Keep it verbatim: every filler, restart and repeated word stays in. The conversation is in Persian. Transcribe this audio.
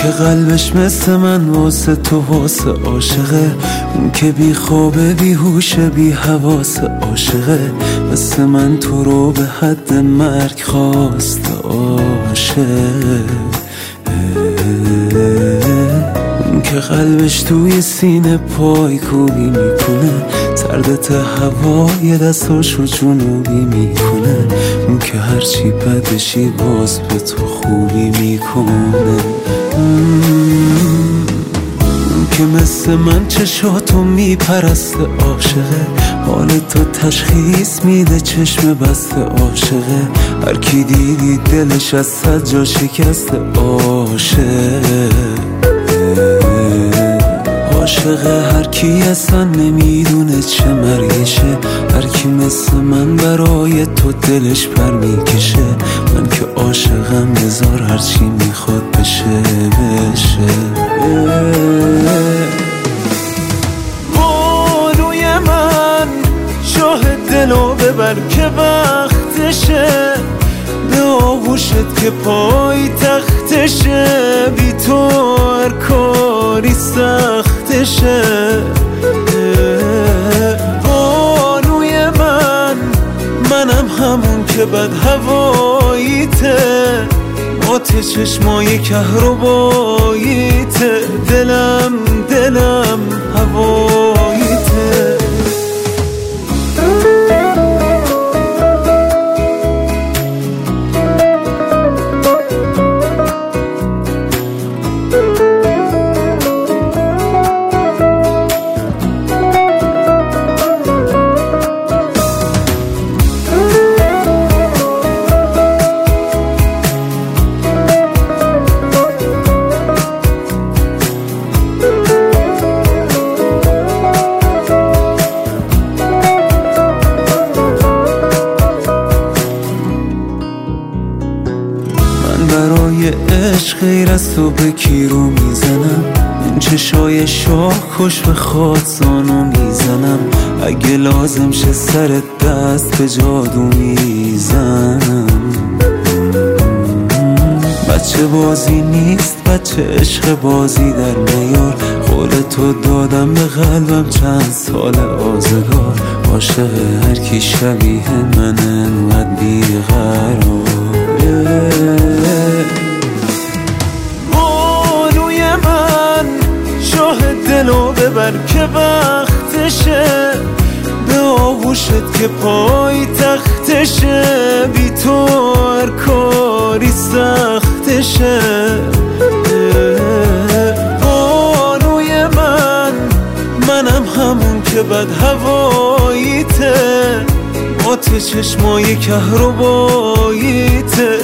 که قلبش مثل من واسه تو واسه عاشقه، اون که بی خوابه بی هوشه بی حواسه عاشقه، مثل من تو رو به حد مرگ خواست عاشق. اون که قلبش توی سینه پای کوبی میکنه، سردت هوای دستاشو جنوبی میکنه، اون که هرچی بدشی باز به تو خوبی میکنه. اون که مثل من چشاتو میپرسته عاشقه، حال تو تشخیص میده چشم بسته عاشقه، هر کی دیدی دلش از صد جا شکسته عاشق. عاشقه هر کی اصلا نمیدونه چه مرگشه، هر کی مثل من برای تو دلش پر میکشه، من که عاشقم بذار هرچی میخواد بشه بشه. بانوی من شاه دلو ببر که وقتشه، به آغوشت که پای تختشه، بی تو هر کاری سختشه. بانوی من منم همون که بد هواییته، مات چشمای کهرباییته، دلم دلم هواییته. برای عشق غیر از تو به کی رو میزنم، این چشای شاه خوش به خواستانو میزنم، اگه لازم شه سر دست به جادو میزنم. بچه بازی نیست بچه عشق بازی در نیار، قول تو دادم به قلبم چند سال آزگار، عاشق هر کی شبیه من انقدر بیقرار. بانوی من شاه دلو ببر که وقتشه، به آغوشت که پای تختشه، بی تو هر کاری سختشه. بانوی من منم همون که بد هواییته، مات چشمای کهرباییته،